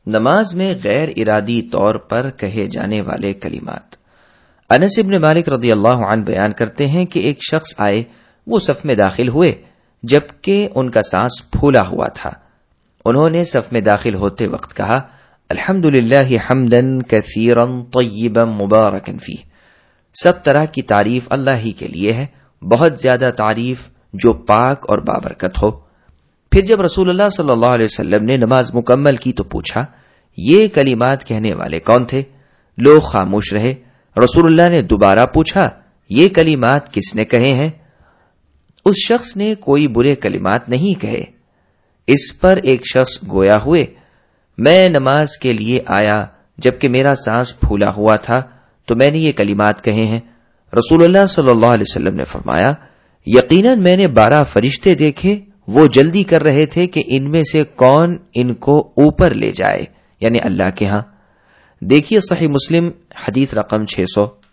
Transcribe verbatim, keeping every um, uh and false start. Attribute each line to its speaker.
Speaker 1: نماز میں غیر ارادی طور پر کہے جانے والے کلمات۔ انس بن مالک رضی اللہ عنہ بیان کرتے ہیں کہ ایک شخص آئے، وہ صف میں داخل ہوئے جبکہ ان کا سانس پھولا ہوا تھا۔ انہوں نے صف میں داخل ہوتے وقت کہا، الحمدللہ حمدا کثیرا طیبا مبارکا فیہ، سب طرح کی تعریف اللہ ہی کے لیے ہے، بہت زیادہ تعریف جو پاک اور بابرکت ہو۔ پھر جب رسول اللہ صلی اللہ علیہ وسلم نے نماز مکمل کی تو پوچھا، یہ کلمات کہنے والے کون تھے؟ لوگ خاموش رہے۔ رسول اللہ نے دوبارہ پوچھا، یہ کلمات کس نے کہے ہیں؟ اس شخص نے کوئی برے کلمات نہیں کہے۔ اس پر ایک شخص گویا ہوئے، میں نماز کے لیے آیا جبکہ میرا سانس پھولا ہوا تھا تو میں نے یہ کلمات کہے ہیں۔ رسول اللہ صلی اللہ علیہ وسلم نے فرمایا، یقیناً میں نے بارہ فرشتے دیکھے، وہ جلدی کر رہے تھے کہ ان میں سے کون ان کو اوپر لے جائے، یعنی اللہ کے ہاں۔ دیکھیے صحیح مسلم حدیث رقم چھ سو